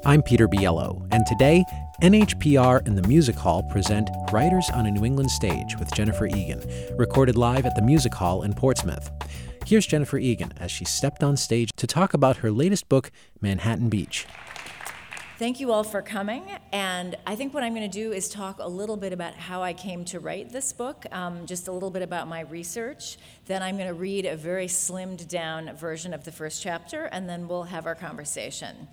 I'm Peter Biello, and today, NHPR and the Music Hall present Writers on a New England Stage with Jennifer Egan, recorded live at the Music Hall in Portsmouth. Here's Jennifer Egan as she stepped on stage to talk about her latest book, Manhattan Beach. Thank you all for coming, and I think what I'm going to do is talk a little bit about how I came to write this book, just a little bit about my research. Then I'm going to read a very slimmed down version of the first chapter, and then we'll have our conversation.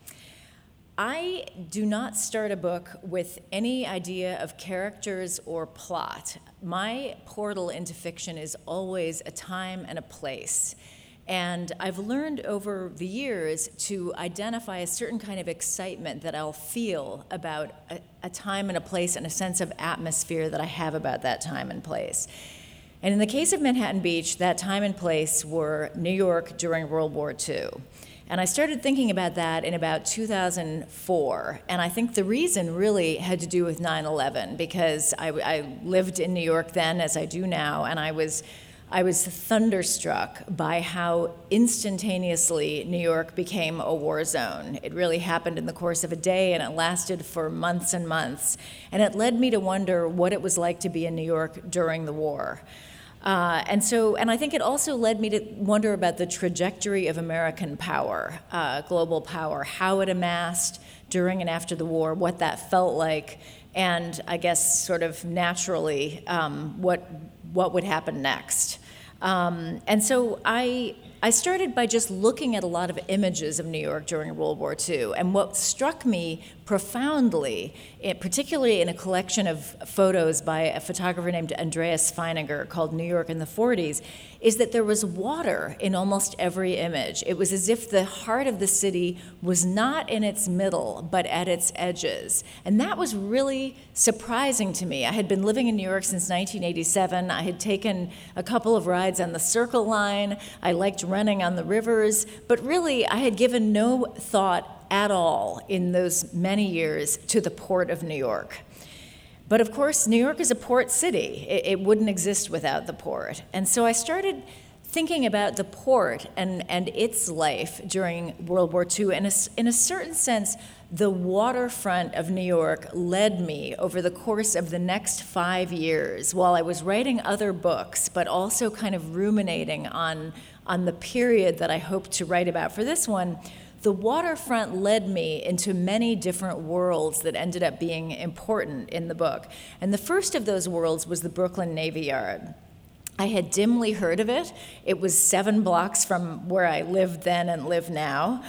I do not start a book with any idea of characters or plot. My portal into fiction is always a time and a place. And I've learned over the years to identify a certain kind of excitement that I'll feel about a time and a place and a sense of atmosphere that I have about that time and place. And in the case of Manhattan Beach, that time and place were New York during World War II. And I started thinking about that in about 2004. And I think the reason really had to do with 9/11, because I lived in New York then, as I do now, and I was thunderstruck by how instantaneously New York became a war zone. It really happened in the course of a day, and it lasted for months and months. And it led me to wonder what it was like to be in New York during the war. And I think it also led me to wonder about the trajectory of American power, global power, how it amassed during and after the war, what that felt like, and I guess sort of naturally what would happen next. And so I started by just looking at a lot of images of New York during World War II. And what struck me profoundly, particularly in a collection of photos by a photographer named Andreas Feininger called New York in the 40s, is that there was water in almost every image. It was as if the heart of the city was not in its middle, but at its edges. And that was really surprising to me. I had been living in New York since 1987. I had taken a couple of rides on the Circle Line. I liked running on the rivers, but really I had given no thought at all in those many years to the port of New York. But of course, New York is a port city. It wouldn't exist without the port. And so I started thinking about the port and its life during World War II. And in a certain sense, the waterfront of New York led me over the course of the next 5 years while I was writing other books, but also kind of ruminating on the period that I hoped to write about for this one. The waterfront led me into many different worlds that ended up being important in the book. And the first of those worlds was the Brooklyn Navy Yard. I had dimly heard of it. It was 7 blocks from where I lived then and live now.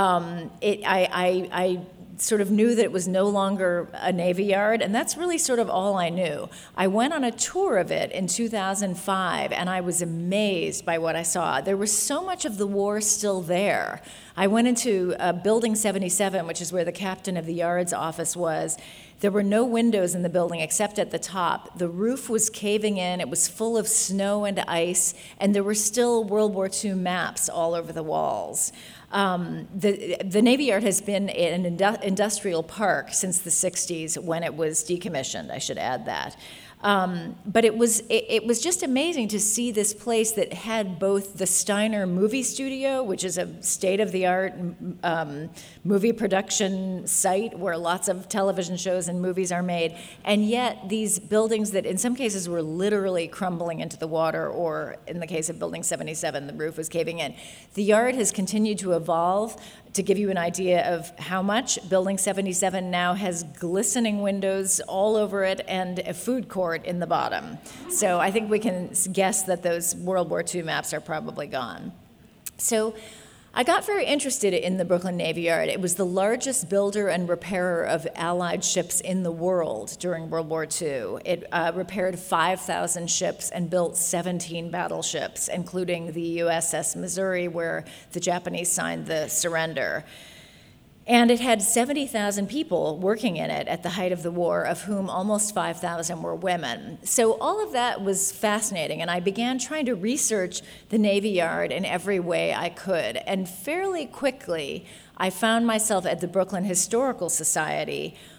I sort of knew that it was no longer a Navy Yard, and that's really sort of all I knew. I went on a tour of it in 2005, and I was amazed by what I saw. There was so much of the war still there. I went into Building 77, which is where the captain of the Yard's office was. There were no windows in the building except at the top. The roof was caving in, it was full of snow and ice, and there were still World War II maps all over the walls. The Navy Yard has been an industrial park since the 60s when it was decommissioned, I should add that. But it was just amazing to see this place that had both the Steiner Movie Studio, which is a state-of-the-art movie production site where lots of television shows and movies are made, and yet these buildings that in some cases were literally crumbling into the water, or in the case of Building 77, the roof was caving in. The Yard has continued to evolve. To give you an idea of how much, Building 77 now has glistening windows all over it and a food court in the bottom. So I think we can guess that those World War II maps are probably gone. So I got very interested in the Brooklyn Navy Yard. It was the largest builder and repairer of Allied ships in the world during World War II. It repaired 5,000 ships and built 17 battleships, including the USS Missouri, where the Japanese signed the surrender. And it had 70,000 people working in it at the height of the war, of whom almost 5,000 were women. So all of that was fascinating, and I began trying to research the Navy Yard in every way I could. And fairly quickly, I found myself at the Brooklyn Historical Society,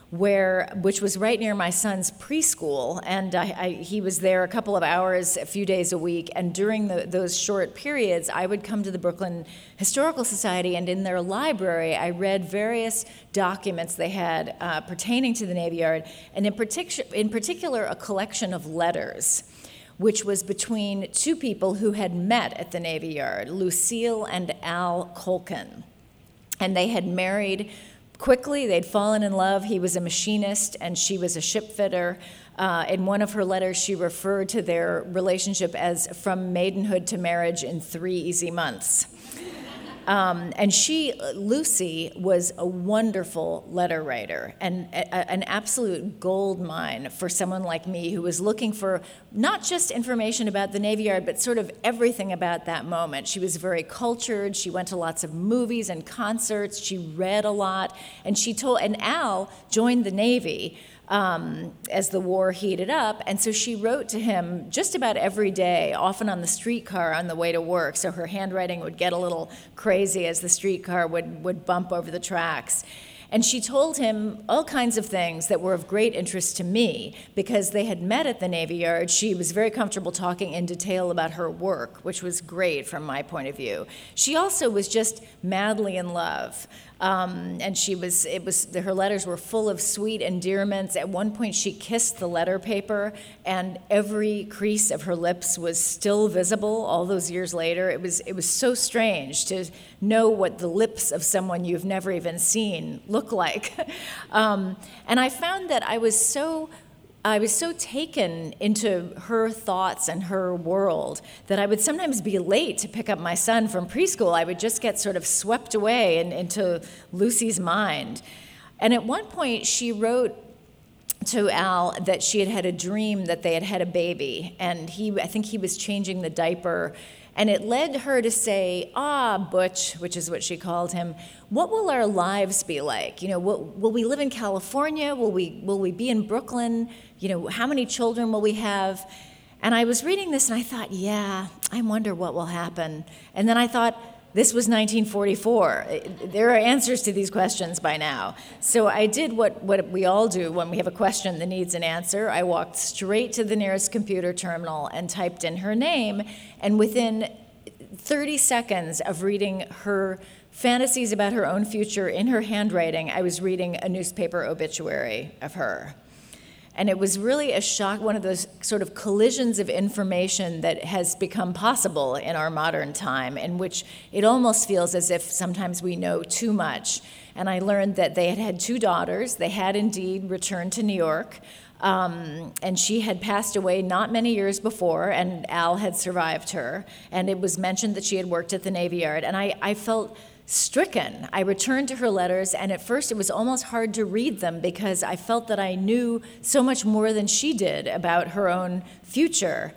which was right near my son's preschool, and he was there a couple of hours, a few days a week, and during those short periods, I would come to the Brooklyn Historical Society, and in their library, I read various documents they had pertaining to the Navy Yard, and in particular, a collection of letters, which was between two people who had met at the Navy Yard, Lucille and Al Colkin, and they had married quickly. They'd fallen in love. He was a machinist and she was a shipfitter. In one of her letters, she referred to their relationship as from maidenhood to marriage in 3 easy months. And Lucy, was a wonderful letter writer and an absolute gold mine for someone like me who was looking for not just information about the Navy Yard, but sort of everything about that moment. She was very cultured. She went to lots of movies and concerts. She read a lot. And Al joined the Navy as the war heated up, and so she wrote to him just about every day, often on the streetcar on the way to work, so her handwriting would get a little crazy as the streetcar would bump over the tracks. And she told him all kinds of things that were of great interest to me because they had met at the Navy Yard. She was very comfortable talking in detail about her work, which was great from my point of view. She also was just madly in love. And her letters were full of sweet endearments. At one point, she kissed the letter paper, and every crease of her lips was still visible all those years later. It was so strange to know what the lips of someone you've never even seen look like. And I found that I was so taken into her thoughts and her world that I would sometimes be late to pick up my son from preschool. I would just get sort of swept away into Lucy's mind. And at one point, she wrote to Al that she had had a dream that they had had a baby, and I think he was changing the diaper. And it led her to say, Butch, which is what she called him, what will our lives be like? Will we live in California? Will we be in Brooklyn? How many children will we have? And I was reading this and I thought, yeah, I wonder what will happen. And then I thought, this was 1944. There are answers to these questions by now. So I did what we all do when we have a question that needs an answer. I walked straight to the nearest computer terminal and typed in her name, and within 30 seconds of reading her fantasies about her own future in her handwriting, I was reading a newspaper obituary of her. And it was really a shock, one of those sort of collisions of information that has become possible in our modern time, in which it almost feels as if sometimes we know too much. And I learned that they had had 2 daughters. They had indeed returned to New York, and she had passed away not many years before, and Al had survived her. And it was mentioned that she had worked at the Navy Yard, and I felt stricken. I returned to her letters, and at first it was almost hard to read them because I felt that I knew so much more than she did about her own future.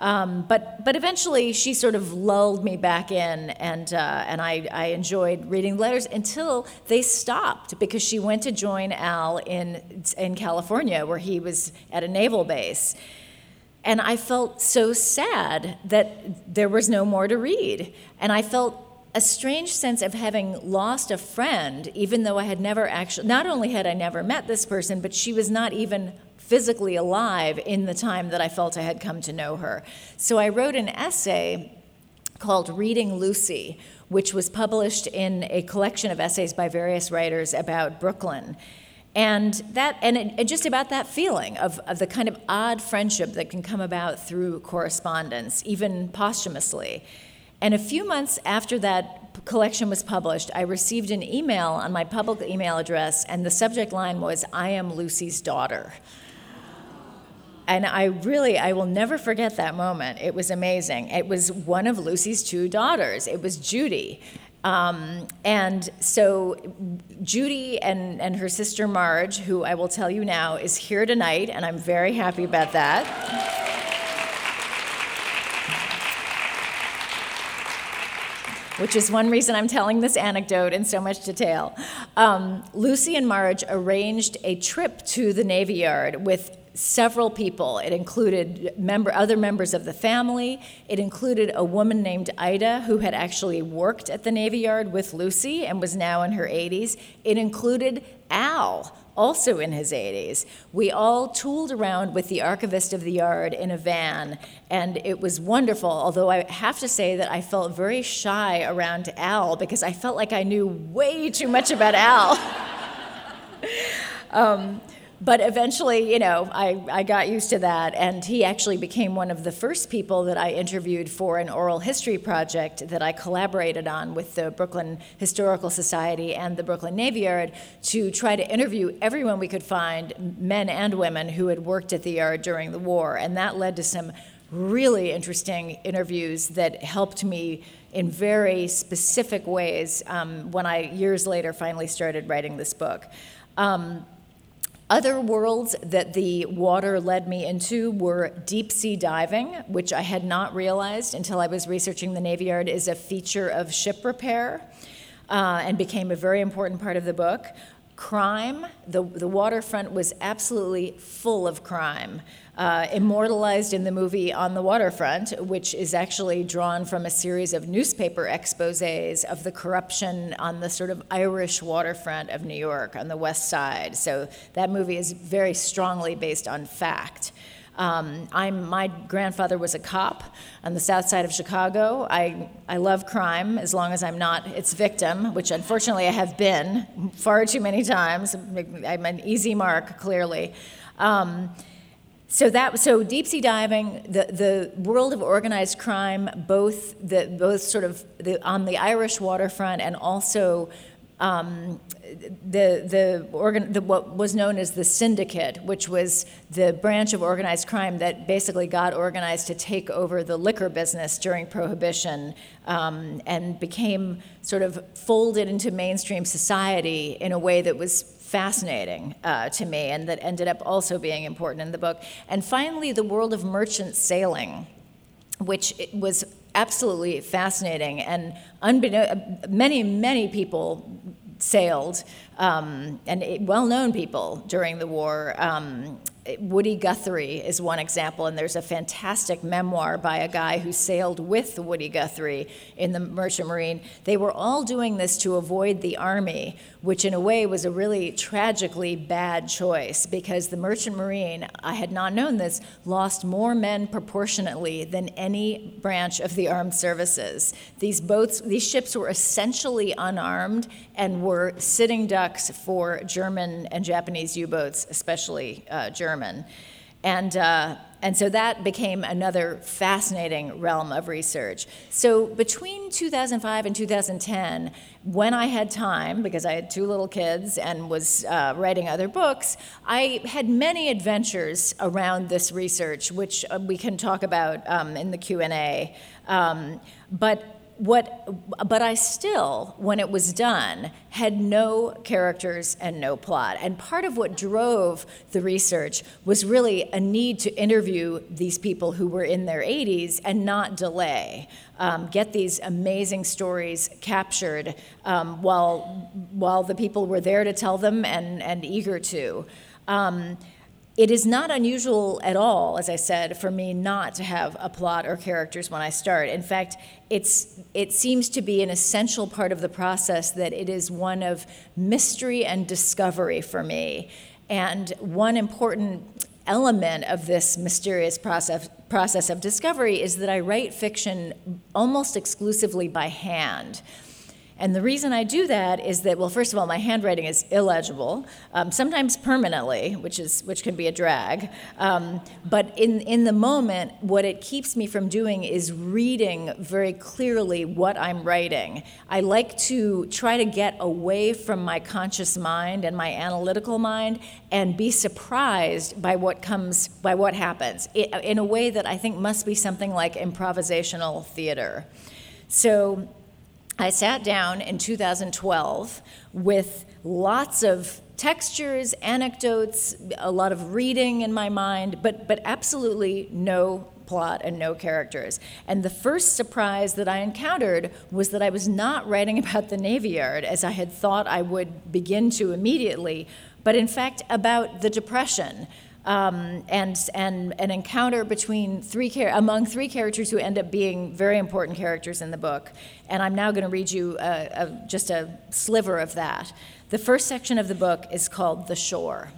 But eventually she sort of lulled me back in, and I enjoyed reading letters until they stopped because she went to join Al in California, where he was at a naval base. And I felt so sad that there was no more to read. And I felt a strange sense of having lost a friend, even though I had never not only had I never met this person, but she was not even physically alive in the time that I felt I had come to know her. So I wrote an essay called Reading Lucy, which was published in a collection of essays by various writers about Brooklyn. And just about that feeling of the kind of odd friendship that can come about through correspondence, even posthumously. And a few months after that collection was published, I received an email on my public email address, and the subject line was, "I am Lucy's daughter." And I will never forget that moment. It was amazing. It was one of Lucy's 2 daughters. It was Judy. And so Judy and her sister Marge, who I will tell you now is here tonight, and I'm very happy about that. Which is one reason I'm telling this anecdote in so much detail. Lucy and Marge arranged a trip to the Navy Yard with several people. It included other members of the family. It included a woman named Ida, who had actually worked at the Navy Yard with Lucy and was now in her 80s. It included Al, also in his 80s. We all tooled around with the archivist of the yard in a van, and it was wonderful, although I have to say that I felt very shy around Al because I felt like I knew way too much about Al. But eventually, I got used to that, and he actually became one of the first people that I interviewed for an oral history project that I collaborated on with the Brooklyn Historical Society and the Brooklyn Navy Yard to try to interview everyone we could find, men and women, who had worked at the Yard during the war. And that led to some really interesting interviews that helped me in very specific ways when I, years later, finally started writing this book. Other worlds that the water led me into were deep sea diving, which I had not realized until I was researching the Navy Yard is a feature of ship repair, and became a very important part of the book. Crime, the waterfront was absolutely full of crime. Immortalized in the movie On the Waterfront, which is actually drawn from a series of newspaper exposés of the corruption on the sort of Irish waterfront of New York on the west side. So that movie is very strongly based on fact. My grandfather was a cop on the south side of Chicago. I love crime as long as I'm not its victim, which unfortunately I have been far too many times. I'm an easy mark, clearly. So deep sea diving, the world of organized crime, both sort of on the Irish waterfront and also what was known as the Syndicate, which was the branch of organized crime that basically got organized to take over the liquor business during Prohibition, and became sort of folded into mainstream society in a way that was fascinating to me, and that ended up also being important in the book. And finally, the world of merchant sailing, which was absolutely fascinating, and many people sailed, and well-known people during the war. Woody Guthrie is one example, and there's a fantastic memoir by a guy who sailed with Woody Guthrie in the Merchant Marine. They were all doing this to avoid the Army, which in a way was a really tragically bad choice, because the Merchant Marine, I had not known this, lost more men proportionately than any branch of the armed services. These ships were essentially unarmed and were sitting ducks for German and Japanese U-boats, especially German. And so that became another fascinating realm of research. So between 2005 and 2010, when I had time, because I had 2 little kids and was writing other books, I had many adventures around this research, which we can talk about in the Q&A. But I still, when it was done, had no characters and no plot. And part of what drove the research was really a need to interview these people who were in their 80s and not delay. Get these amazing stories captured while the people were there to tell them and eager to. It is not unusual at all, as I said, for me not to have a plot or characters when I start. In fact, it seems to be an essential part of the process that it is one of mystery and discovery for me. And one important element of this mysterious process of discovery is that I write fiction almost exclusively by hand. And the reason I do that is that, well, first of all, my handwriting is illegible, sometimes permanently, which can be a drag. But in the moment, what it keeps me from doing is reading very clearly what I'm writing. I like to try to get away from my conscious mind and my analytical mind and be surprised by what happens, in a way that I think must be something like improvisational theater. So I sat down in 2012 with lots of textures, anecdotes, a lot of reading in my mind, but absolutely no plot and no characters. And the first surprise that I encountered was that I was not writing about the Navy Yard, as I had thought I would begin to immediately, but in fact about the Depression. and an encounter among three characters who end up being very important characters in the book. And I'm now going to read you just a sliver of that. The first section of the book is called The Shore.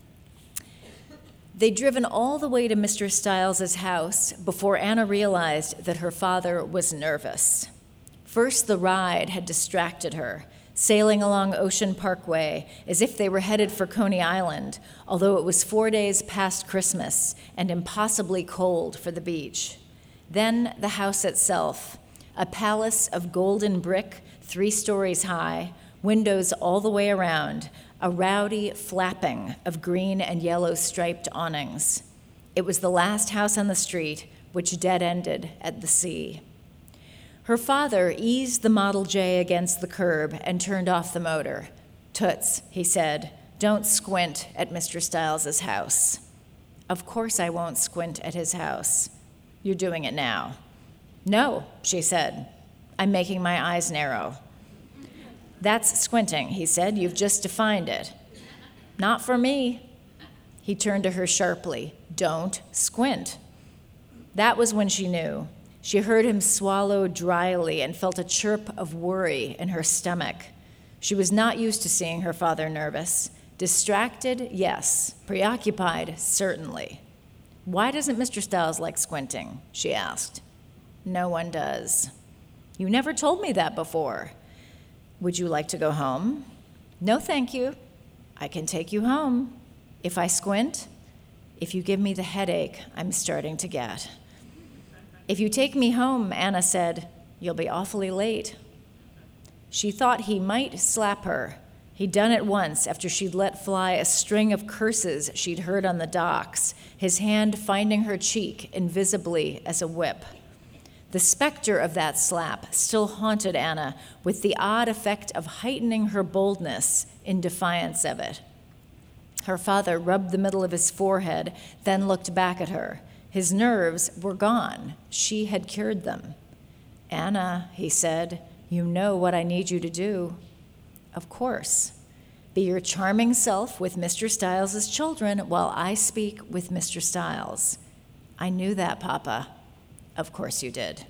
They'd driven all the way to Mr. Stiles's house before Anna realized that her father was nervous. First, the ride had distracted her, sailing along Ocean Parkway as if they were headed for Coney Island, although it was 4 days past Christmas and impossibly cold for the beach. Then the house itself, a palace of golden brick, 3 stories high, windows all the way around, a rowdy flapping of green and yellow striped awnings. It was the last house on the street, which dead-ended at the sea. Her father eased the Model J against the curb and turned off the motor. "Toots," he said, "don't squint at Mr. Stiles's house." "Of course I won't squint at his house." "You're doing it now." "No," she said, "I'm making my eyes narrow." "That's squinting," he said. "You've just defined it." "Not for me." He turned to her sharply. "Don't squint." That was when she knew. She heard him swallow dryly and felt a chirp of worry in her stomach. She was not used to seeing her father nervous. Distracted, yes. Preoccupied, certainly. "Why doesn't Mr. Stiles like squinting?" she asked. "No one does." "You never told me that before." "Would you like to go home?" "No, thank you." "I can take you home." "If I squint?" "If you give me the headache I'm starting to get." "If you take me home," Anna said, "you'll be awfully late." She thought he might slap her. He'd done it once after she'd let fly a string of curses she'd heard on the docks, his hand finding her cheek invisibly as a whip. The specter of that slap still haunted Anna with the odd effect of heightening her boldness in defiance of it. Her father rubbed the middle of his forehead, then looked back at her. His nerves were gone. She had cured them. "Anna," he said, "you know what I need you to do." "Of course. Be your charming self with Mr. Stiles's children while I speak with Mr. Stiles." "I knew that, Papa." "Of course you did."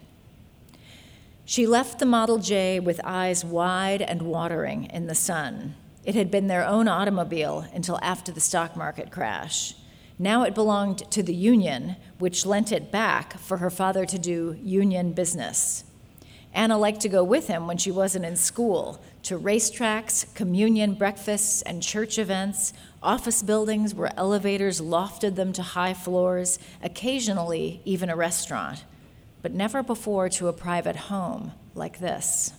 She left the Model J with eyes wide and watering in the sun. It had been their own automobile until after the stock market crash. Now it belonged to the union, which lent it back for her father to do union business. Anna liked to go with him when she wasn't in school, to racetracks, communion breakfasts, and church events, office buildings where elevators lofted them to high floors, occasionally even a restaurant, but never before to a private home like this.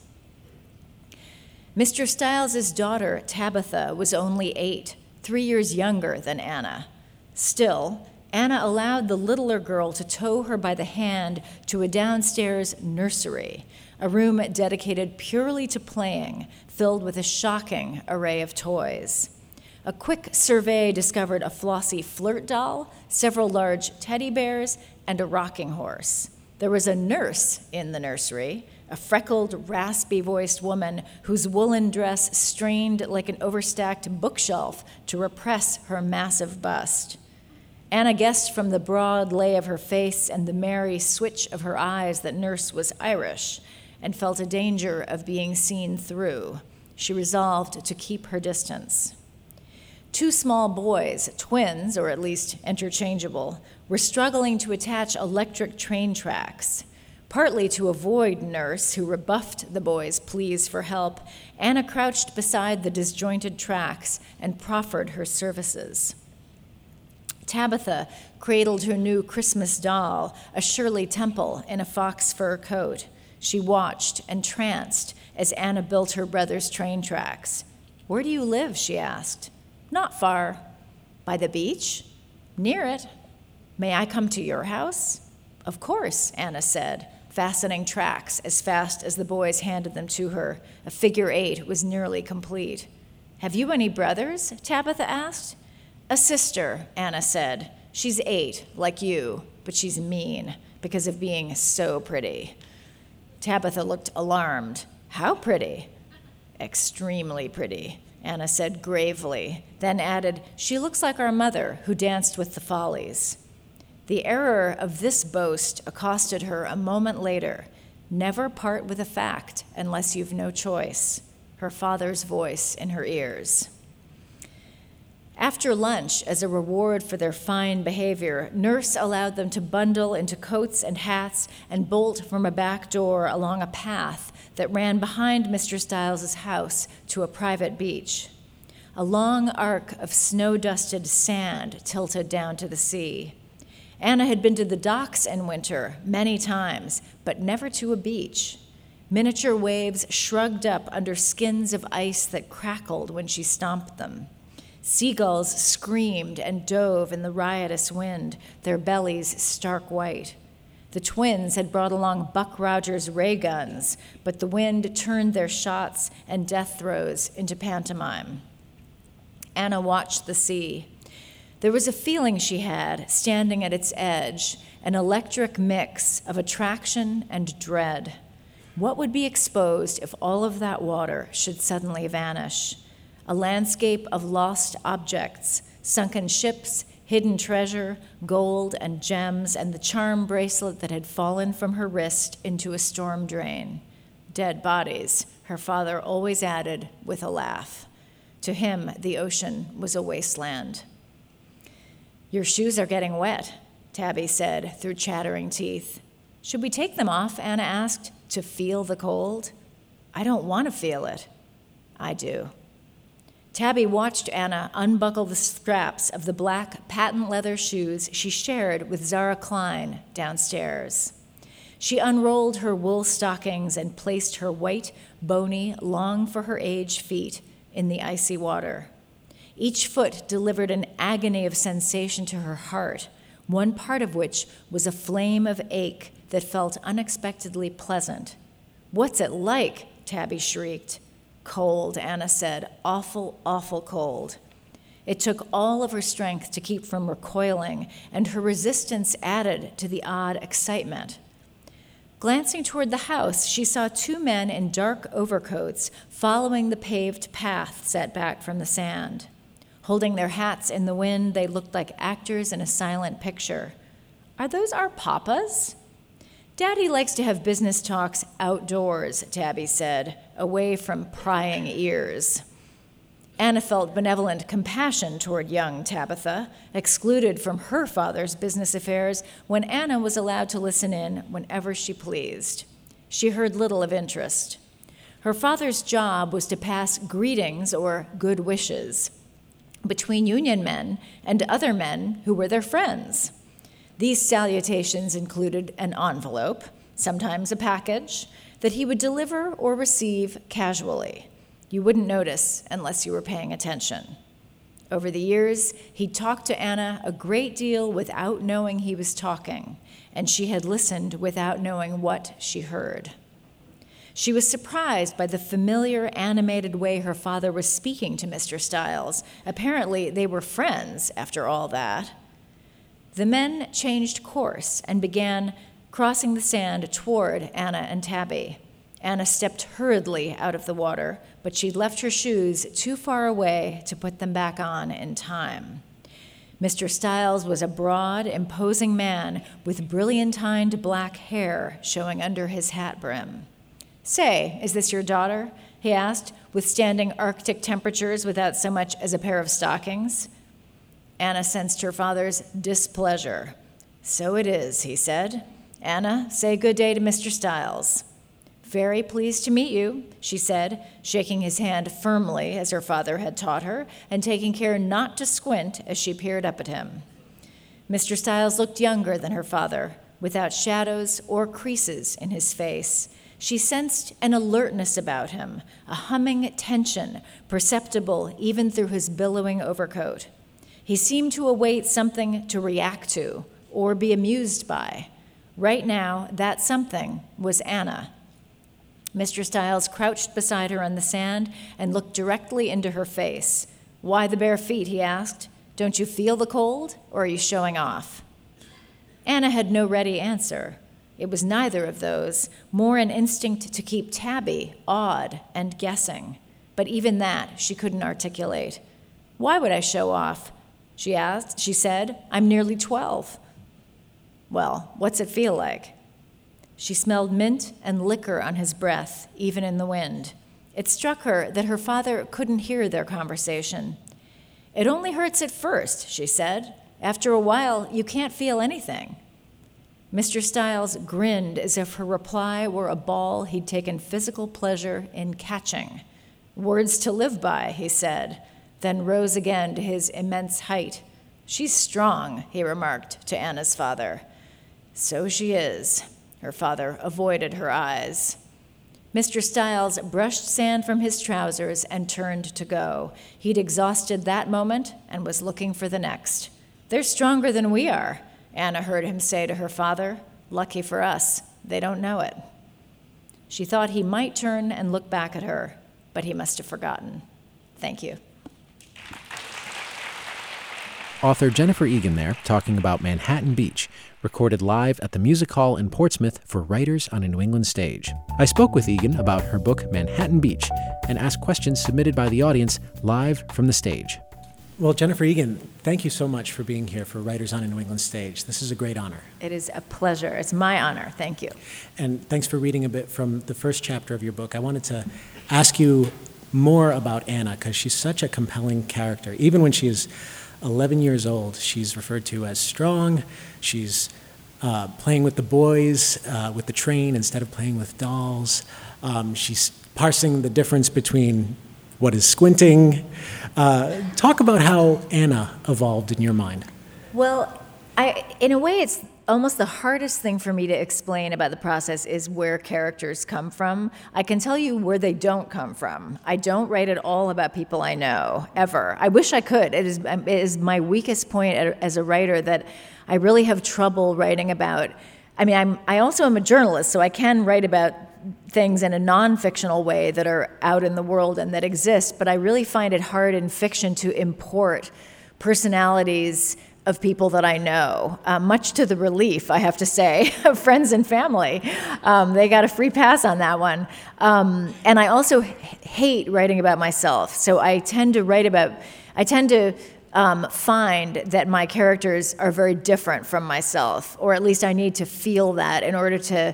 Mr. Stiles's daughter, Tabitha, was only 8, 3 years younger than Anna. Still, Anna allowed the littler girl to tow her by the hand to a downstairs nursery, a room dedicated purely to playing, filled with a shocking array of toys. A quick survey discovered a flossy flirt doll, several large teddy bears, and a rocking horse. There was a nurse in the nursery, a freckled, raspy-voiced woman whose woolen dress strained like an overstacked bookshelf to repress her massive bust. Anna guessed from the broad lay of her face and the merry switch of her eyes that nurse was Irish, and felt a danger of being seen through. She resolved to keep her distance. 2 small boys, twins, or at least interchangeable, were struggling to attach electric train tracks. Partly to avoid nurse, who rebuffed the boys' pleas for help, Anna crouched beside the disjointed tracks and proffered her services. Tabitha cradled her new Christmas doll, a Shirley Temple in a fox fur coat. She watched, entranced, as Anna built her brother's train tracks. "Where do you live?" she asked. "Not far." "By the beach?" "Near it." "May I come to your house?" "Of course," Anna said, fastening tracks as fast as the boys handed them to her. A figure 8 was nearly complete. "Have you any brothers?" Tabitha asked. "A sister," Anna said. "She's 8, like you, but she's mean because of being so pretty." Tabitha looked alarmed. "How pretty?" "Extremely pretty. Anna said gravely, then added, "She looks like our mother who danced with the Follies." The error of this boast accosted her a moment later. "Never part with a fact unless you've no choice," her father's voice in her ears. After lunch, as a reward for their fine behavior, Nurse allowed them to bundle into coats and hats and bolt from a back door along a path that ran behind Mr. Stiles's house to a private beach. A long arc of snow-dusted sand tilted down to the sea. Anna had been to the docks in winter many times, but never to a beach. Miniature waves shrugged up under skins of ice that crackled when she stomped them. Seagulls screamed and dove in the riotous wind, their bellies stark white. The twins had brought along Buck Rogers' ray guns, but the wind turned their shots and death throes into pantomime. Anna watched the sea. There was a feeling she had, standing at its edge, an electric mix of attraction and dread. What would be exposed if all of that water should suddenly vanish? A landscape of lost objects, sunken ships, hidden treasure, gold and gems, and the charm bracelet that had fallen from her wrist into a storm drain. Dead bodies, her father always added with a laugh. To him, the ocean was a wasteland. "Your shoes are getting wet," Tabby said through chattering teeth. "Should we take them off?" Anna asked, "to feel the cold?" "I don't want to feel it." "I do." Tabby watched Anna unbuckle the straps of the black patent leather shoes she shared with Zara Klein downstairs. She unrolled her wool stockings and placed her white, bony, long-for-her-age feet in the icy water. Each foot delivered an agony of sensation to her heart, one part of which was a flame of ache that felt unexpectedly pleasant. "What's it like?" Tabby shrieked. "Cold," Anna said. "Awful, awful cold." It took all of her strength to keep from recoiling, and her resistance added to the odd excitement. Glancing toward the house, she saw two men in dark overcoats following the paved path set back from the sand. Holding their hats in the wind, they looked like actors in a silent picture. "Are those our papas?" "Daddy likes to have business talks outdoors," Tabby said, away from prying ears. Anna felt benevolent compassion toward young Tabitha, excluded from her father's business affairs when Anna was allowed to listen in whenever she pleased. She heard little of interest. Her father's job was to pass greetings or good wishes between union men and other men who were their friends. These salutations included an envelope, sometimes a package, that he would deliver or receive casually. You wouldn't notice unless you were paying attention. Over the years, he'd talked to Anna a great deal without knowing he was talking, and she had listened without knowing what she heard. She was surprised by the familiar, animated way her father was speaking to Mr. Stiles. Apparently, they were friends after all that. The men changed course and began crossing the sand toward Anna and Tabby. Anna stepped hurriedly out of the water, but she'd left her shoes too far away to put them back on in time. Mr. Stiles was a broad, imposing man with brilliantined black hair showing under his hat brim. "Say, is this your daughter?" he asked, withstanding Arctic temperatures without so much as a pair of stockings. Anna sensed her father's displeasure. "So it is," he said. "Anna, say good day to Mr. Stiles." "Very pleased to meet you," she said, shaking his hand firmly as her father had taught her, and taking care not to squint as she peered up at him. Mr. Stiles looked younger than her father, without shadows or creases in his face. She sensed an alertness about him, a humming tension, perceptible even through his billowing overcoat. He seemed to await something to react to or be amused by. Right now, that something was Anna. Mr. Stiles crouched beside her on the sand and looked directly into her face. "Why the bare feet?" he asked. "Don't you feel the cold, or are you showing off?" Anna had no ready answer. It was neither of those, more an instinct to keep Tabby awed and guessing. but even that she couldn't articulate. "Why would I show off?" she asked. She said, "I'm nearly 12. "Well, what's it feel like?" She smelled mint and liquor on his breath, even in the wind. It struck her that her father couldn't hear their conversation. "It only hurts at first," she said. "After a while, you can't feel anything." Mr. Stiles grinned as if her reply were a ball he'd taken physical pleasure in catching. "Words to live by," he said, then rose again to his immense height. "She's strong," he remarked to Anna's father. "So she is." Her father avoided her eyes. Mr. Stiles brushed sand from his trousers and turned to go. He'd exhausted that moment and was looking for the next. "They're stronger than we are," Anna heard him say to her father. "Lucky for us, they don't know it." She thought he might turn and look back at her, but he must have forgotten. Thank you. Author Jennifer Egan there, talking about Manhattan Beach, recorded live at the Music Hall in Portsmouth for Writers on a New England Stage. I spoke with Egan about her book Manhattan Beach and asked questions submitted by the audience live from the stage. Well, Jennifer Egan, thank you so much for being here for Writers on a New England Stage. This is a great honor. It is a pleasure. It's my honor. Thank you. And thanks for reading a bit from the first chapter of your book. I wanted to ask you more about Anna because she's such a compelling character. Even when she is 11 years old, she's referred to as strong. She's playing with the boys with the train instead of playing with dolls. She's parsing the difference between what is squinting. Talk about how Anna evolved in your mind. Well, in a way, it's almost the hardest thing for me to explain about the process is where characters come from. I can tell you where they don't come from. I don't write at all about people I know, ever. I wish I could. It is my weakest point as a writer that I really have trouble writing about. I mean, I also am a journalist, so I can write about things in a non-fictional way that are out in the world and that exist, but I really find it hard in fiction to import personalities of people that I know, much to the relief, I have to say, of friends and family. They got a free pass on that one. And I also hate writing about myself, so I tend to find that my characters are very different from myself, or at least I need to feel that in order to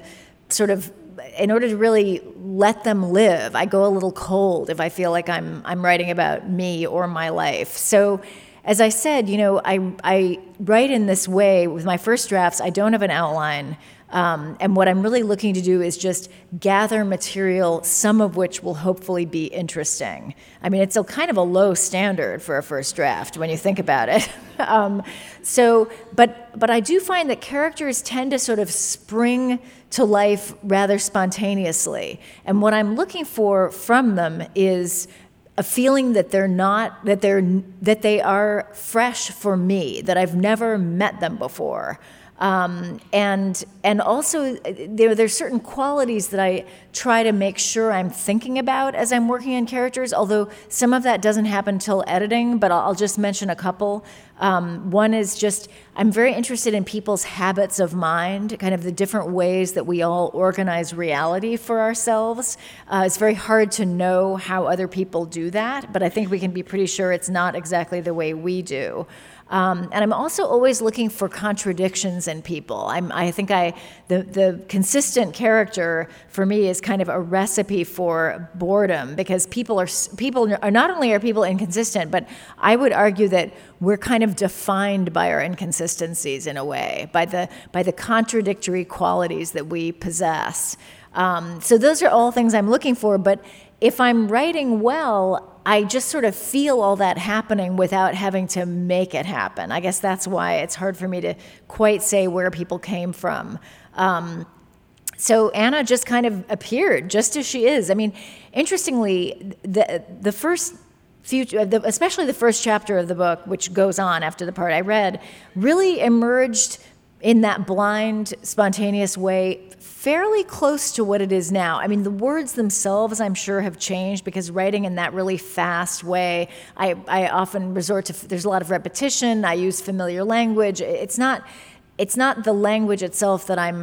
really let them live. I go a little cold if I feel like I'm writing about me or my life. So, as I said, I write in this way. With my first drafts, I don't have an outline. And what I'm really looking to do is just gather material, some of which will hopefully be interesting. I mean, it's a kind of a low standard for a first draft when you think about it. But I do find that characters tend to sort of spring to life rather spontaneously. And what I'm looking for from them is a feeling that they are fresh for me, that I've never met them before. And also there's certain qualities that I try to make sure I'm thinking about as I'm working on characters, although some of that doesn't happen till editing, but I'll just mention a couple. One is just, I'm very interested in people's habits of mind, kind of the different ways that we all organize reality for ourselves. It's very hard to know how other people do that, but I think we can be pretty sure it's not exactly the way we do. And I'm also always looking for contradictions in people. I think the consistent character for me is kind of a recipe for boredom, because people are not only are people inconsistent, but I would argue that we're kind of defined by our inconsistencies in a way, by the contradictory qualities that we possess. So those are all things I'm looking for, but if I'm writing well, I just sort of feel all that happening without having to make it happen. I guess that's why it's hard for me to quite say where people came from. So Anna just kind of appeared just as she is. I mean, interestingly, the first especially the first chapter of the book, which goes on after the part I read, really emerged in that blind, spontaneous way, fairly close to what it is now. I mean, the words themselves, I'm sure, have changed, because writing in that really fast way, I often resort to, there's a lot of repetition, I use familiar language. It's not the language itself that I'm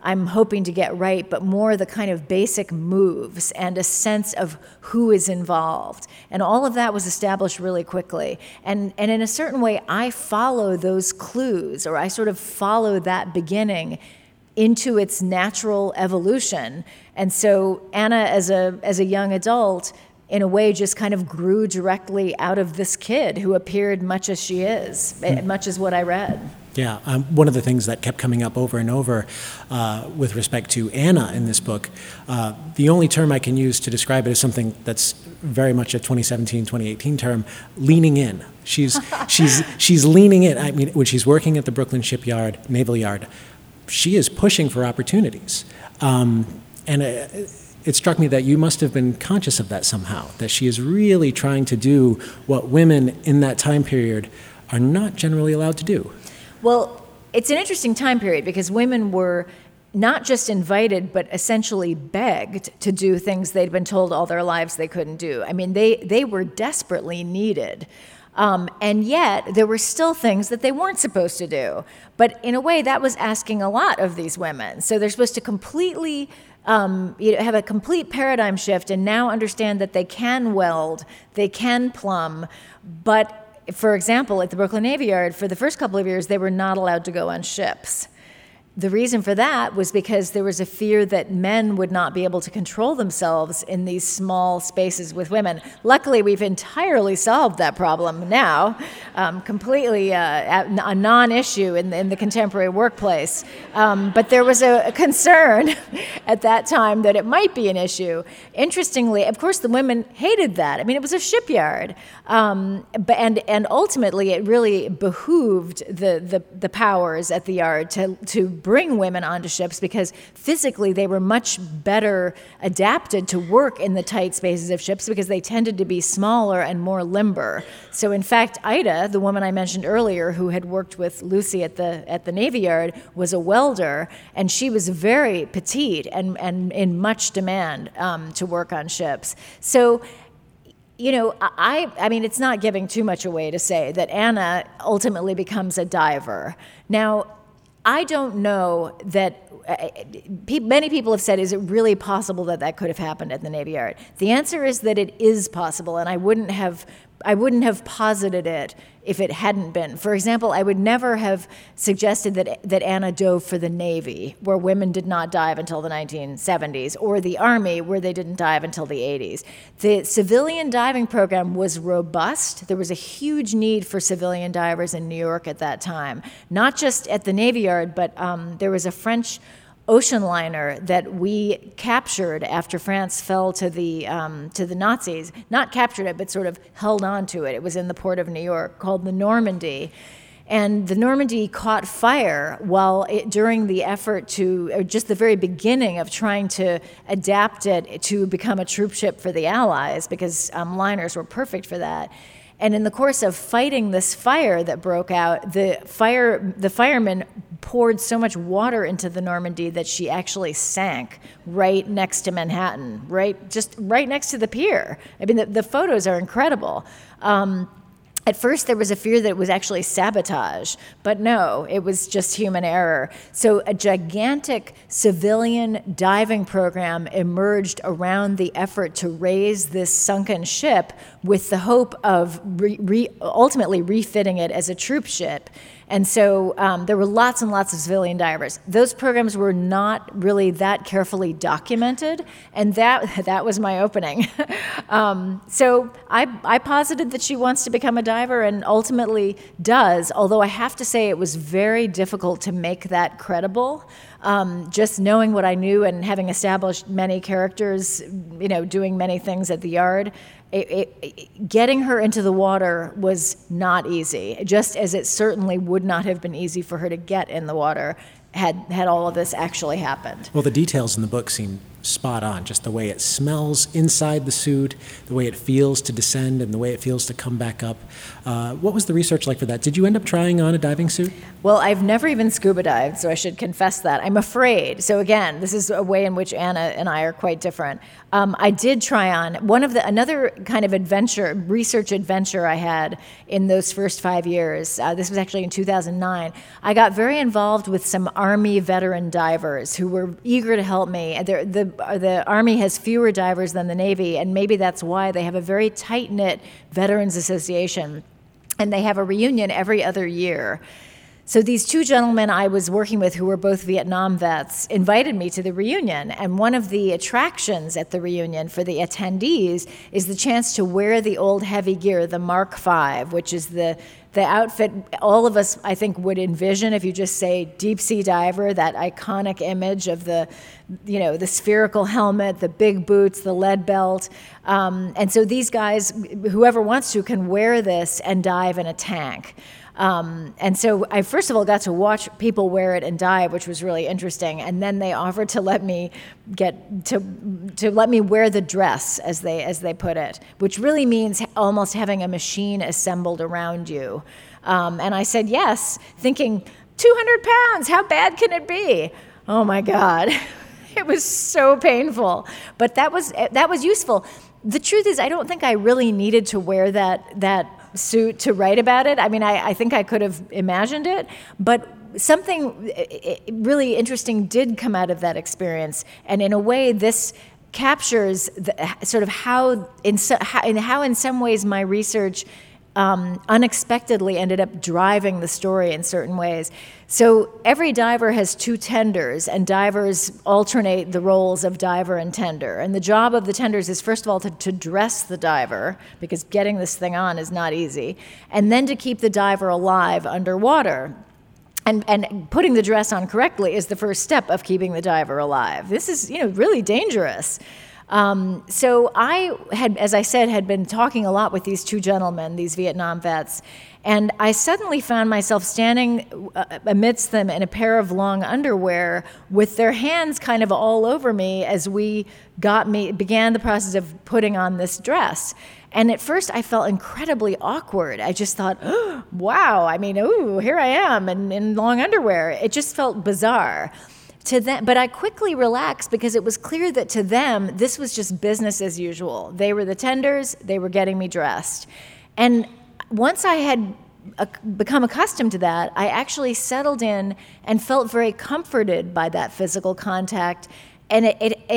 I'm hoping to get right, but more the kind of basic moves and a sense of who is involved. And all of that was established really quickly. And in a certain way, I follow those clues, or I sort of follow that beginning into its natural evolution. And so Anna, as a young adult, in a way just kind of grew directly out of this kid who appeared much as she is, much as what I read. Yeah, one of the things that kept coming up over and over with respect to Anna in this book, the only term I can use to describe it is something that's very much a 2017, 2018 term, leaning in. She's leaning in. I mean, when she's working at the Brooklyn Shipyard, Naval Yard, she is pushing for opportunities. It struck me that you must have been conscious of that somehow, that she is really trying to do what women in that time period are not generally allowed to do. Well, it's an interesting time period because women were not just invited, but essentially begged to do things they'd been told all their lives they couldn't do. I mean, they were desperately needed. And yet, there were still things that they weren't supposed to do. But in a way, that was asking a lot of these women. So they're supposed to completely have a complete paradigm shift and now understand that they can weld, they can plumb, but for example, at the Brooklyn Navy Yard, for the first couple of years, they were not allowed to go on ships. The reason for that was because there was a fear that men would not be able to control themselves in these small spaces with women. Luckily, we've entirely solved that problem now, completely a non-issue in the contemporary workplace. But there was a concern at that time that it might be an issue. Interestingly, of course, the women hated that. I mean, it was a shipyard. And ultimately, it really behooved the powers at the yard to bring women onto ships because physically they were much better adapted to work in the tight spaces of ships because they tended to be smaller and more limber. So in fact, Ida, the woman I mentioned earlier who had worked with Lucy at the Navy Yard, was a welder, and she was very petite and in much demand to work on ships. So I mean, it's not giving too much away to say that Anna ultimately becomes a diver. Now, I don't know that many people have said, is it really possible that could have happened at the Navy Yard? The answer is that it is possible, and I wouldn't have posited it if it hadn't been. For example, I would never have suggested that Anna dove for the Navy, where women did not dive until the 1970s, or the Army, where they didn't dive until the 80s. The civilian diving program was robust. There was a huge need for civilian divers in New York at that time, not just at the Navy Yard, but there was a French ocean liner that we captured after France fell to the Nazis. Not captured it, but sort of held on to it. It was in the port of New York, called the Normandy. And the Normandy caught fire during the effort just the very beginning of trying to adapt it to become a troop ship for the Allies, because liners were perfect for that. And in the course of fighting this fire that broke out, the firemen poured so much water into the Normandy that she actually sank right next to Manhattan, right next to the pier. I mean, the photos are incredible. At first, there was a fear that it was actually sabotage, but no, it was just human error. So a gigantic civilian diving program emerged around the effort to raise this sunken ship with the hope of ultimately refitting it as a troop ship. And so there were lots and lots of civilian divers. Those programs were not really that carefully documented, and that was my opening. So I posited that she wants to become a diver and ultimately does, although I have to say it was very difficult to make that credible. Just knowing what I knew and having established many characters, doing many things at the yard, getting her into the water was not easy, just as it certainly would not have been easy for her to get in the water had all of this actually happened. Well, the details in the book seem spot on. Just the way it smells inside the suit, the way it feels to descend, and the way it feels to come back up. What was the research like for that? Did you end up trying on a diving suit? Well, I've never even scuba dived, so I should confess that. I'm afraid. So again, this is a way in which Anna and I are quite different. I did try on another kind of research adventure I had in those first 5 years. This was actually in 2009. I got very involved with some Army veteran divers who were eager to help me. The Army has fewer divers than the Navy, and maybe that's why they have a very tight-knit Veterans Association, and they have a reunion every other year. So these two gentlemen I was working with, who were both Vietnam vets, invited me to the reunion. And one of the attractions at the reunion for the attendees is the chance to wear the old heavy gear, the Mark V, which is the outfit all of us, I think, would envision if you just say deep sea diver, that iconic image of the spherical helmet, the big boots, the lead belt. And so these guys, whoever wants to, can wear this and dive in a tank. And so I first of all got to watch people wear it and dive, which was really interesting. And then they offered to let me let me wear the dress, as they put it, which really means almost having a machine assembled around you. And I said yes, thinking 200 pounds, how bad can it be? Oh my God. It was so painful, but that was useful. The truth is, I don't think I really needed to wear that suit to write about it. I mean, I think I could have imagined it, but something really interesting did come out of that experience, and in a way, this captures sort of how in some ways my research unexpectedly ended up driving the story in certain ways. So every diver has two tenders, and divers alternate the roles of diver and tender. And the job of the tenders is, first of all, to dress the diver, because getting this thing on is not easy, and then to keep the diver alive underwater. And putting the dress on correctly is the first step of keeping the diver alive. This is, really dangerous. So I had, as I said, had been talking a lot with these two gentlemen, these Vietnam vets, and I suddenly found myself standing amidst them in a pair of long underwear with their hands kind of all over me as we began the process of putting on this dress. And at first I felt incredibly awkward. I just thought, oh, wow, here I am in long underwear. It just felt bizarre. To them, but I quickly relaxed because it was clear that to them, this was just business as usual. They were the tenders, they were getting me dressed. And once I had become accustomed to that, I actually settled in and felt very comforted by that physical contact. And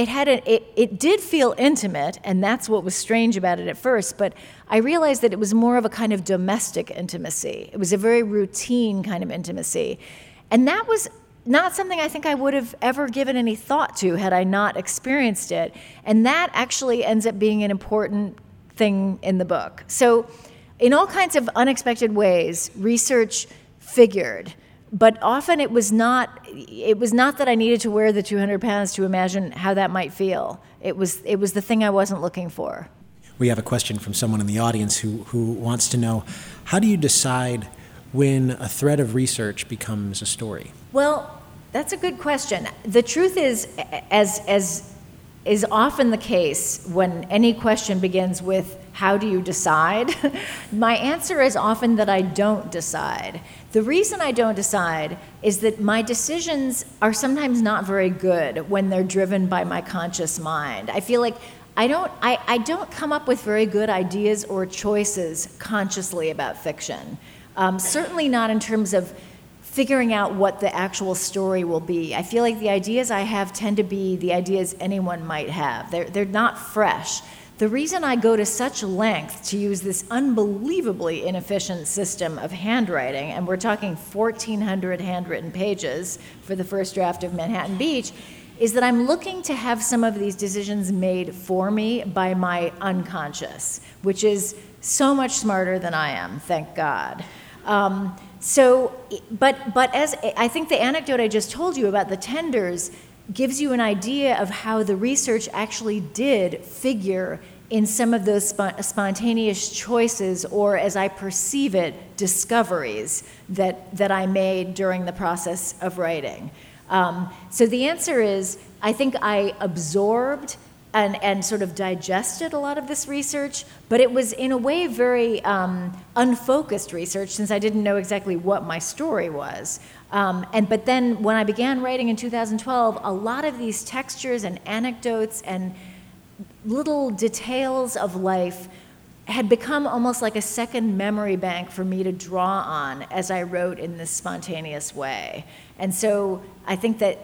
it did feel intimate, and that's what was strange about it at first, but I realized that it was more of a kind of domestic intimacy. It was a very routine kind of intimacy. And that was not something I think I would have ever given any thought to had I not experienced it. And that actually ends up being an important thing in the book. So in all kinds of unexpected ways, research figured, but often it was not that I needed to wear the 200 pounds to imagine how that might feel. It was the thing I wasn't looking for. We have a question from someone in the audience who wants to know, how do you decide when a thread of research becomes a story? Well, that's a good question. The truth is, as is often the case when any question begins with, how do you decide? My answer is often that I don't decide. The reason I don't decide is that my decisions are sometimes not very good when they're driven by my conscious mind. I feel like I don't come up with very good ideas or choices consciously about fiction. Certainly not in terms of figuring out what the actual story will be. I feel like the ideas I have tend to be the ideas anyone might have. They're not fresh. The reason I go to such length to use this unbelievably inefficient system of handwriting, and we're talking 1,400 handwritten pages for the first draft of Manhattan Beach, is that I'm looking to have some of these decisions made for me by my unconscious, which is so much smarter than I am, thank God. But as I think the anecdote I just told you about the tenders gives you an idea of how the research actually did figure in some of those spontaneous choices, or as I perceive it, discoveries that I made during the process of writing. So the answer is I think I absorbed and sort of digested a lot of this research, but it was in a way very unfocused research since I didn't know exactly what my story was. But then when I began writing in 2012, a lot of these textures and anecdotes and little details of life had become almost like a second memory bank for me to draw on as I wrote in this spontaneous way. And so I think that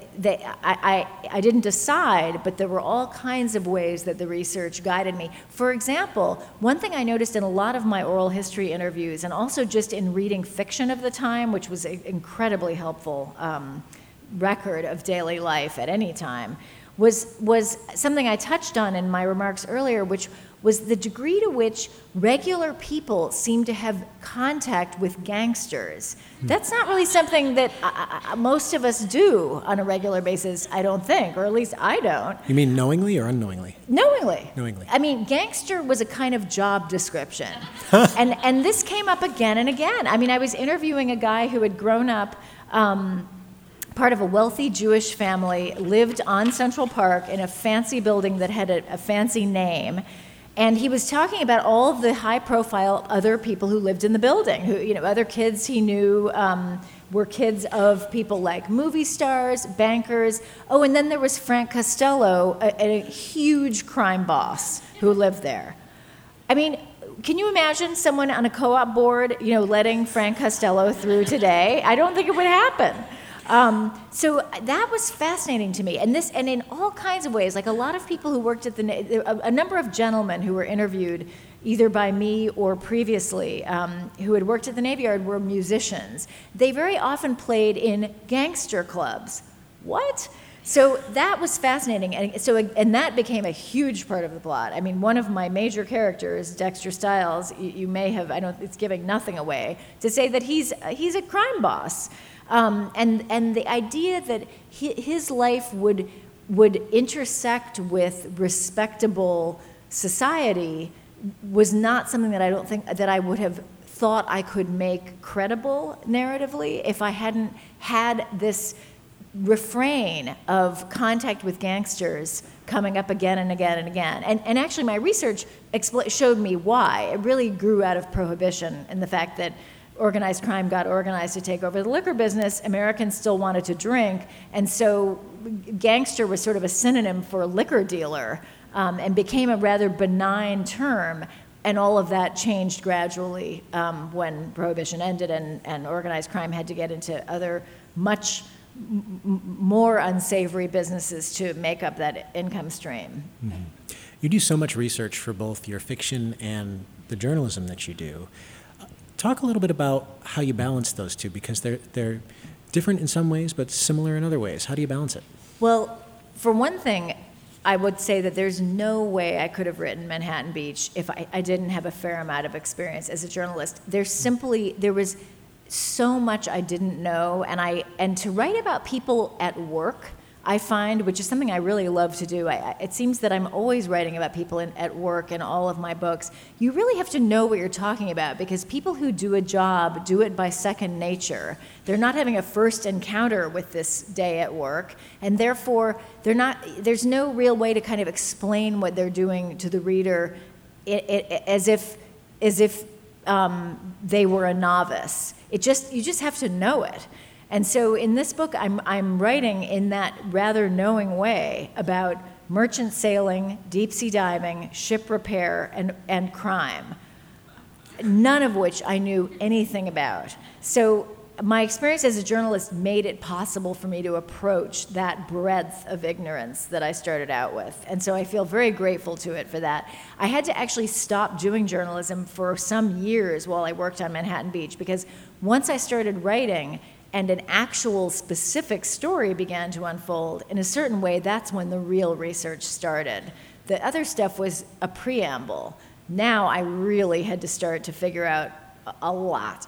I didn't decide, but there were all kinds of ways that the research guided me. For example, one thing I noticed in a lot of my oral history interviews, and also just in reading fiction of the time, which was an incredibly helpful record of daily life at any time, was something I touched on in my remarks earlier, which was the degree to which regular people seem to have contact with gangsters. That's not really something that most of us do on a regular basis, I don't think, or at least I don't. You mean knowingly or unknowingly? Knowingly. Knowingly. I mean, gangster was a kind of job description. and this came up again and again. I mean, I was interviewing a guy who had grown up part of a wealthy Jewish family, lived on Central Park in a fancy building that had a fancy name. And he was talking about all of the high-profile other people who lived in the building, who, other kids he knew were kids of people like movie stars, bankers. Oh, and then there was Frank Costello, a huge crime boss who lived there. I mean, can you imagine someone on a co-op board, letting Frank Costello through today? I don't think it would happen. So that was fascinating to me, and in all kinds of ways. Like a lot of people who worked at a number of gentlemen who were interviewed, either by me or previously, who had worked at the Navy Yard were musicians. They very often played in gangster clubs. What? So that was fascinating, and that became a huge part of the plot. I mean, one of my major characters, Dexter Stiles, you may have, it's giving nothing away to say that he's a crime boss. And the idea that his life would intersect with respectable society was not something that I don't think that I would have thought I could make credible narratively if I hadn't had this refrain of contact with gangsters coming up again and again and again. And actually my research showed me why. It really grew out of Prohibition and the fact that organized crime got organized to take over the liquor business. Americans still wanted to drink, and so gangster was sort of a synonym for liquor dealer, and became a rather benign term. And all of that changed gradually when Prohibition ended and organized crime had to get into other much more unsavory businesses to make up that income stream. Mm-hmm. You do so much research for both your fiction and the journalism that you do. Talk a little bit about how you balance those two, because they're different in some ways, but similar in other ways. How do you balance it? Well, for one thing, I would say that there's no way I could have written Manhattan Beach if I didn't have a fair amount of experience as a journalist. There was so much I didn't know, and to write about people at work, I find, which is something I really love to do. It seems that I'm always writing about people at work in all of my books. You really have to know what you're talking about, because people who do a job do it by second nature. They're not having a first encounter with this day at work, and therefore there's no real way to kind of explain what they're doing to the reader as if they were a novice. You just have to know it. And so in this book, I'm writing in that rather knowing way about merchant sailing, deep sea diving, ship repair, and crime, none of which I knew anything about. So my experience as a journalist made it possible for me to approach that breadth of ignorance that I started out with. And so I feel very grateful to it for that. I had to actually stop doing journalism for some years while I worked on Manhattan Beach, because once I started writing, and an actual specific story began to unfold, in a certain way, that's when the real research started. The other stuff was a preamble. Now I really had to start to figure out a lot.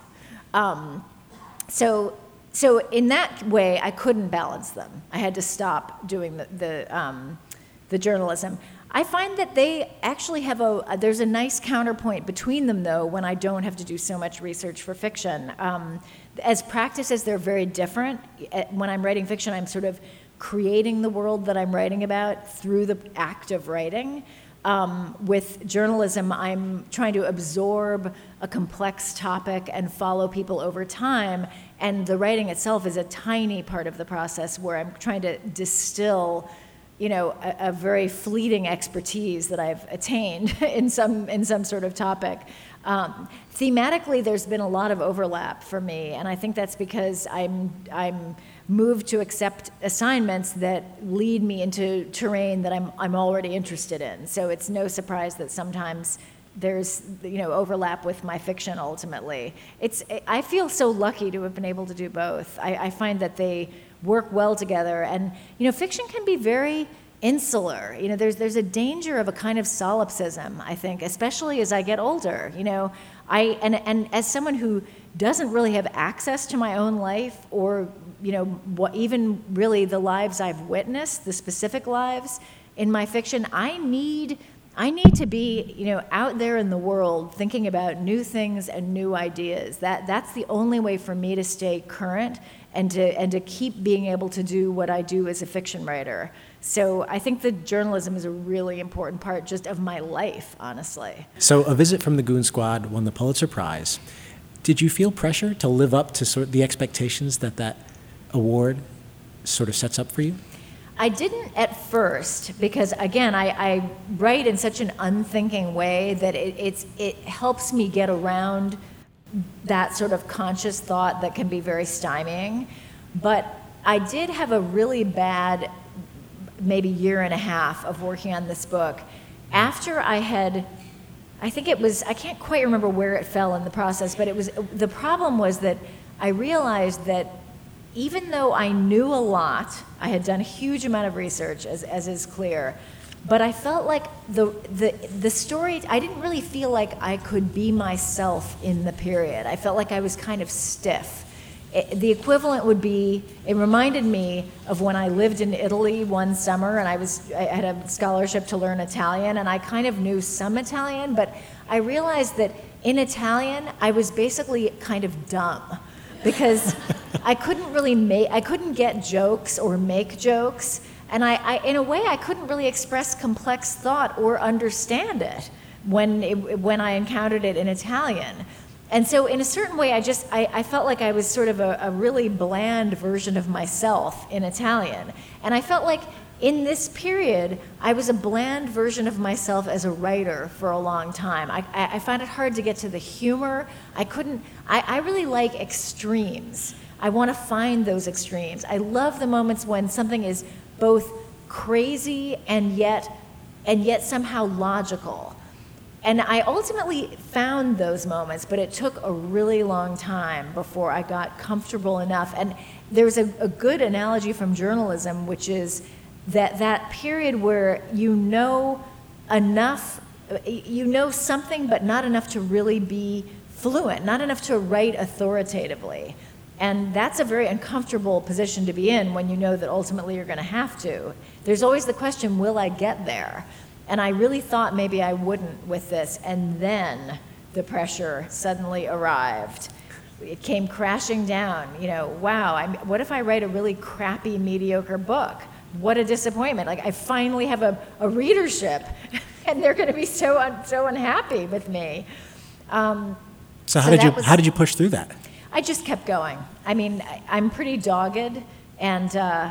So in that way, I couldn't balance them. I had to stop doing the journalism. I find that they actually have there's a nice counterpoint between them, though, when I don't have to do so much research for fiction. As practices, they're very different. When I'm writing fiction, I'm sort of creating the world that I'm writing about through the act of writing. With journalism, I'm trying to absorb a complex topic and follow people over time, and the writing itself is a tiny part of the process where I'm trying to distill, a very fleeting expertise that I've attained in some sort of topic. Thematically, there's been a lot of overlap for me, and I think that's because I'm moved to accept assignments that lead me into terrain that I'm already interested in. So it's no surprise that sometimes there's overlap with my fiction ultimately. I feel so lucky to have been able to do both. I find that they work well together, and fiction can be very insular. There's a danger of a kind of solipsism, I think, especially as I get older. And as someone who doesn't really have access to my own life, or even really the lives I've witnessed, the specific lives in my fiction, I need to be out there in the world thinking about new things and new ideas. That's the only way for me to stay current and to keep being able to do what I do as a fiction writer. So I think that journalism is a really important part just of my life, honestly. So A Visit from the Goon Squad won the Pulitzer Prize. Did you feel pressure to live up to sort of the expectations that award sort of sets up for you? I didn't at first, because again, I write in such an unthinking way that it helps me get around that sort of conscious thought that can be very stymieing. But I did have a really bad, maybe year and a half of working on this book. After I can't quite remember where it fell in the process, but the problem was that I realized that even though I knew a lot, I had done a huge amount of research, as is clear, but I felt like the story, I didn't really feel like I could be myself in the period. I felt like I was kind of stiff. The equivalent would be, it reminded me of when I lived in Italy one summer, and I had a scholarship to learn Italian, and I kind of knew some Italian, but I realized that in Italian, I was basically kind of dumb, because I couldn't get jokes or make jokes, and I in a way, I couldn't really express complex thought or understand it when I encountered it in Italian. And so in a certain way, I felt like I was sort of a really bland version of myself in Italian. And I felt like in this period, I was a bland version of myself as a writer for a long time. I found it hard to get to the humor. I really like extremes. I want to find those extremes. I love the moments when something is both crazy and yet somehow logical. And I ultimately found those moments, but it took a really long time before I got comfortable enough. And there's a good analogy from journalism, which is that period where you know something, but not enough to really be fluent, not enough to write authoritatively. And that's a very uncomfortable position to be in when you know that ultimately you're going to have to. There's always the question, will I get there? And I really thought maybe I wouldn't with this, and then the pressure suddenly arrived. It came crashing down, wow, what if I write a really crappy, mediocre book? What a disappointment. Like, I finally have a readership, and they're going to be so unhappy with me. So how did you push through that? I just kept going. I mean, I'm pretty dogged, and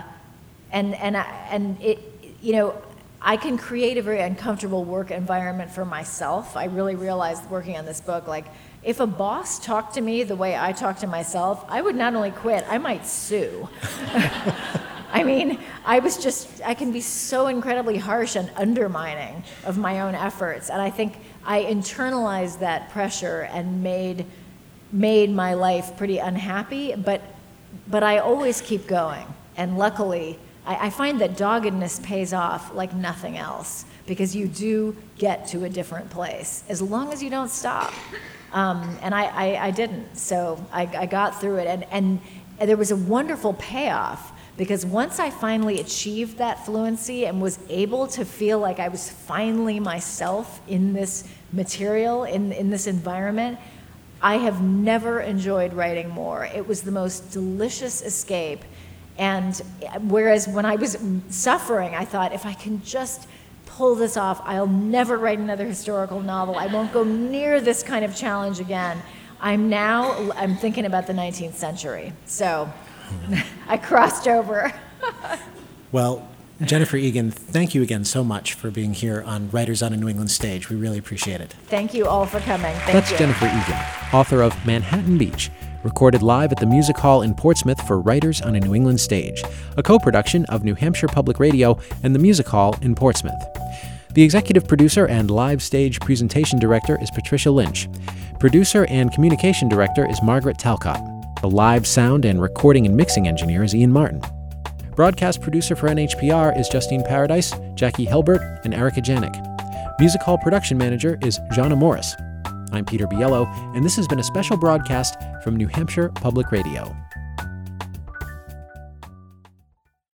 it, I can create a very uncomfortable work environment for myself. I really realized working on this book, like, if a boss talked to me the way I talk to myself, I would not only quit, I might sue. I mean, I can be so incredibly harsh and undermining of my own efforts. And I think I internalized that pressure and made my life pretty unhappy, but I always keep going. And luckily, I find that doggedness pays off like nothing else, because you do get to a different place as long as you don't stop. And I didn't, so I got through it. And there was a wonderful payoff, because once I finally achieved that fluency and was able to feel like I was finally myself in this material, in this environment, I have never enjoyed writing more. It was the most delicious escape. And whereas when I was suffering, I thought, if I can just pull this off, I'll never write another historical novel. I won't go near this kind of challenge again. I'm thinking about the 19th century. So I crossed over. Well, Jennifer Egan, thank you again so much for being here on Writers on a New England Stage. We really appreciate it. Thank you all for coming. That's Jennifer Egan, author of Manhattan Beach, recorded live at the Music Hall in Portsmouth for Writers on a New England Stage, a co-production of New Hampshire Public Radio and the Music Hall in Portsmouth. The executive producer and live stage presentation director is Patricia Lynch. Producer and communication director is Margaret Talcott. The live sound and recording and mixing engineer is Ian Martin. Broadcast producer for NHPR is Justine Paradise, Jackie Hilbert, and Erica Janik. Music Hall production manager is Jana Morris. I'm Peter Biello, and this has been a special broadcast from New Hampshire Public Radio.